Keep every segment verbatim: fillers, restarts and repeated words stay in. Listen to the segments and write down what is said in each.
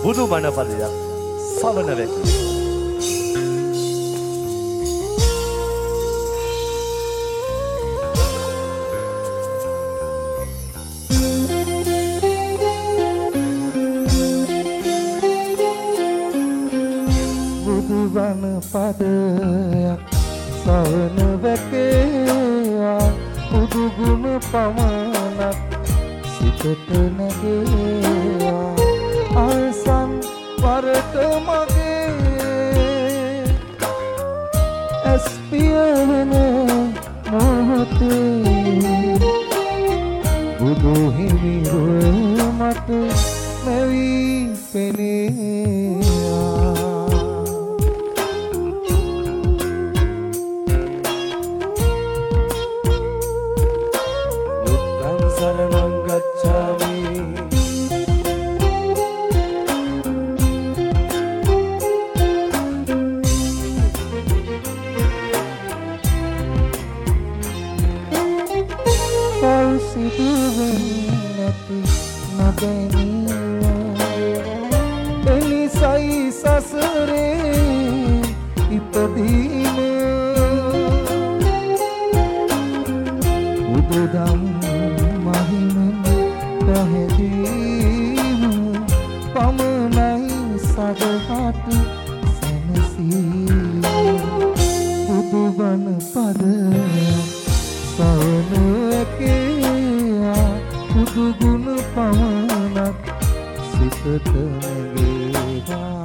බුදු බණ පදයක් සවන වැකි. බුදු බණ පදයක් සවන වැකේවා බුදු ගුණ පමණක් සිතට නැගේවා ආසන් වරට මගේ ඇස් පියවෙන මොහොතේ බුදු හිමි මට මැවී පෙනේවා शरणं गच्छामि සිදුවෙන්නති නොදැනීම එනිසයි සසරේ ඉපදීම බුදුදම් මහිම පැහැදීම පමණයි සදහට සැනසීම බුදුබණ පදයක් සවන වැකේවා බුදු ගුණ පමණක් සිතට නැගේවා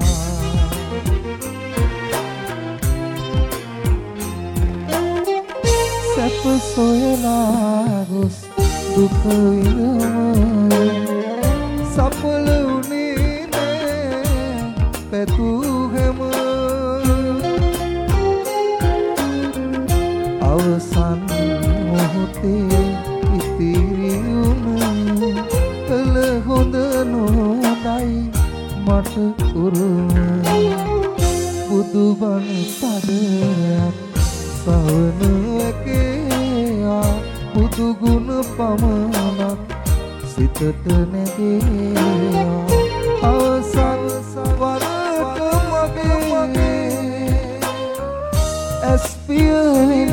සැප සොයලා ගොස් දුක විඳම සඵල වුණේ නෑ පැතුූ හැම අවසන් මොහොතේ ඉතිරි වුණ කළ හොඳ නොදයි මට උරුම බුදුබණ පදයක් සවන වැකේවා බුදු ගුණ පමණක් සිතට නැගේවා අවසන් වරට මගේ ඇස් පියවෙන